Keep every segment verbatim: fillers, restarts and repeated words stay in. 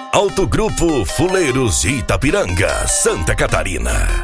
Autogrupo Fuleiros de Itapiranga, Santa Catarina.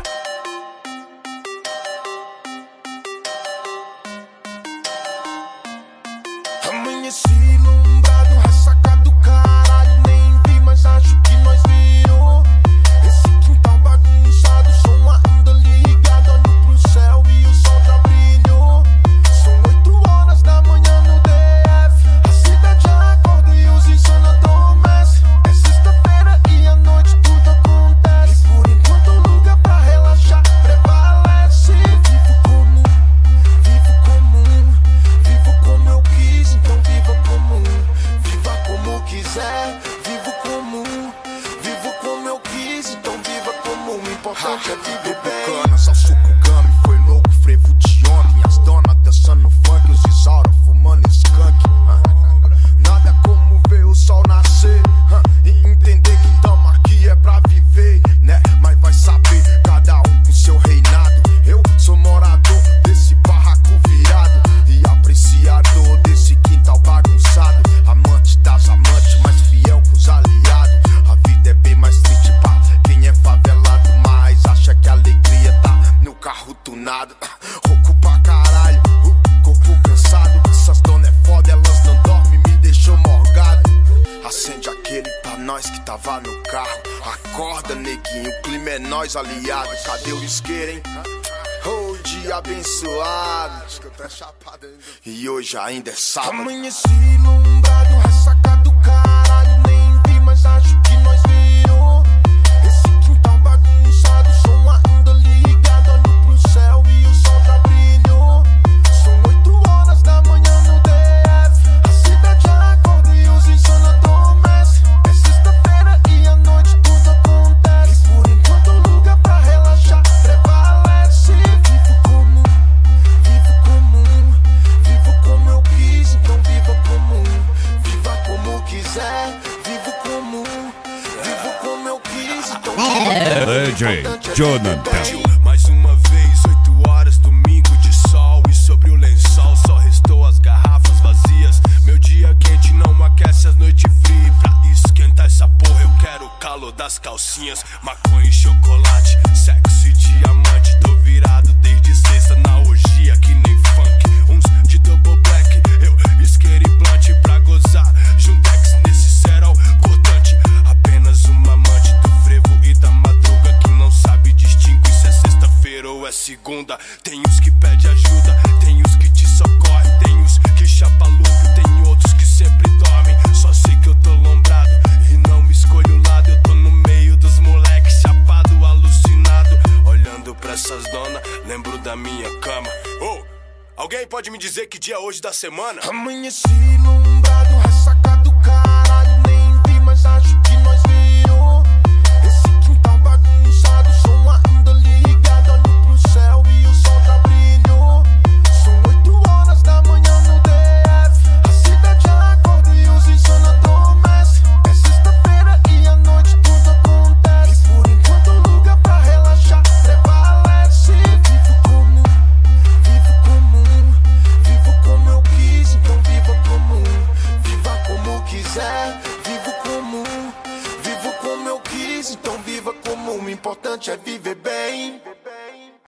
Amanheci ilumbrado, ressaca do caralho. Nem vi, mas acho que nós virou. Esse quintal bagunçado, som ainda ligado. Olho pro céu e o sol já brilhou. São oito horas da manhã no D F. A cidade acorda e os insano adormecem. É sexta-feira e à noite tudo acontece. E por enquanto o lugar pra relaxar prevalece. Vivo comum, vivo comum, vivo como eu quis, então viva comum. Viva como quiser, vivo comum, vivo como eu quis, então viva comum. O importante é viver bem. Canas ao suco gummy, foi louco, frevo de ontem. As donas dançando funk, os Isaura fumando skunk. Nada como ver o sol nascer e entender que tamo aqui é pra viver, né? Mas vai saber, cada um com seu reinado. Eu sou morador desse barraco virado e apreciador desse quintal bagunçado. Amante das amantes, mais fiel com os aliados. A vida é bem mais triste pra quem é favelado, mas acha que a alegria tá no carro tunado. Rouco pra caralho, o corpo cansado. Essas donas é foda, elas não dormem, me deixou morgado. Acende aquele pra nós que tava no carro. Acorda, neguinho, o clima é nós, aliado. Cadê o isqueiro, hein? Oh, dia abençoado. E hoje ainda é sábado. Amanheci ilumbrado, ressaca do caralho. Nem vi, mas acho que nós virou. Esse quintal bagunçado, som ainda ligado. Olho pro céu e o sol já brilhou. São oito horas da manhã no D F. A cidade acorda e os insano adormecem. É sexta-feira e à noite tudo acontece. E por enquanto o lugar pra relaxar prevalece. Vivo comum, vivo comum, vivo como eu quis, então viva comum. Viva como quiser, vivo comum, vivo como eu quis, então viva D J Jonathan. mais uma vez, oito horas, domingo de sol. E sobre o lençol só restou as garrafas vazias. Meu dia quente não aquece as noites frias. Pra esquentar essa porra eu quero o calor das calcinhas. Maconha e chocolate, sexo e diamante. Tô virado desde sexta na orgia que nem funk. Uns de double black, eu isqueiro e blunt pra gozar. Juntex nesse cerol cortante. Apenas uma amante do frevo e da madruga que não sabe distinguir se é sexta-feira ou é segunda. Tem os que pede ajuda, tem os que te socorrem, tem os que chapa louco, tem outros que sempre dormem. Só sei que eu tô lombrado e não me escolho o lado. Eu tô no meio dos moleques, chapado, alucinado. Olhando pra essas donas, lembro da minha cama. Oh, alguém pode me dizer que dia é hoje da semana? Amanheci ilumbrado,